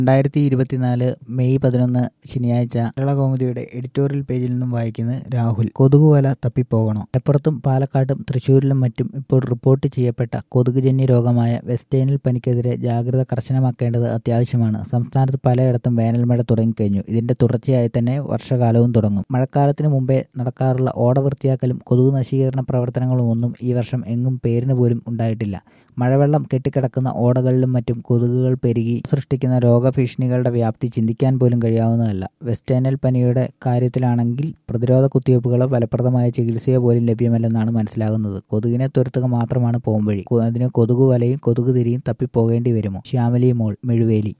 2024 May 11 ശനിയാഴ്ച Kerala കൗമുദിയുടെ editorial പേജിൽ നിന്നും വായിക്കുന്നത് രാഹുൽ. കൊതുകുവല തപ്പിപ്പോകണോ? മലപ്പുറത്തും പാലക്കാട്ടും തൃശ്ശൂരിലും മറ്റും ഇപ്പോൾ റിപ്പോർട്ട് ചെയ്യപ്പെട്ട കൊതുകുജന്യ രോഗമായ വെസ്റ്റ് നൈൽ പനിക്കെതിരെ ജാഗ്രത കർശനമാക്കേണ്ടത് അത്യാവശ്യമാണ്. സംസ്ഥാനത്ത് പലയിടത്തും വേനൽമഴ തുടങ്ങിക്കഴിഞ്ഞു. ഇതിന്റെ തുടർച്ചയായി തന്നെ വർഷകാലവും തുടങ്ങും. മഴക്കാലത്തിന് മുമ്പേ നടക്കാറുള്ള ഓട വൃത്തിയാക്കലും കൊതുക് നശീകരണ പ്രവർത്തനങ്ങളും ഒന്നും ഈ വർഷം എങ്ങും പേരിന് പോലും ഉണ്ടായിട്ടില്ല. മഴവെള്ളം കെട്ടിക്കിടക്കുന്ന ഓടകളിലും മറ്റും കൊതുകുകൾ പെരുകി സൃഷ്ടിക്കുന്ന രോഗഭീഷണികളുടെ വ്യാപ്തി ചിന്തിക്കാൻ പോലും കഴിയാവുന്നതല്ല. വെസ്റ്റ് നൈൽ പനിയുടെ കാര്യത്തിലാണെങ്കിൽ പ്രതിരോധ കുത്തിവയ്പ്പുകളോ ഫലപ്രദമായ ചികിത്സയോ പോലും ലഭ്യമല്ലെന്നാണ് മനസ്സിലാകുന്നത്. കൊതുകിനെ തുരത്തുക മാത്രമാണ് പോംവഴി. അതിന് കൊതുകുവലയും കൊതുകുതിരിയും തപ്പിപ്പോകേണ്ടി വരുമോ? ശ്യാമലി മോൾ, മെഴുവേലി.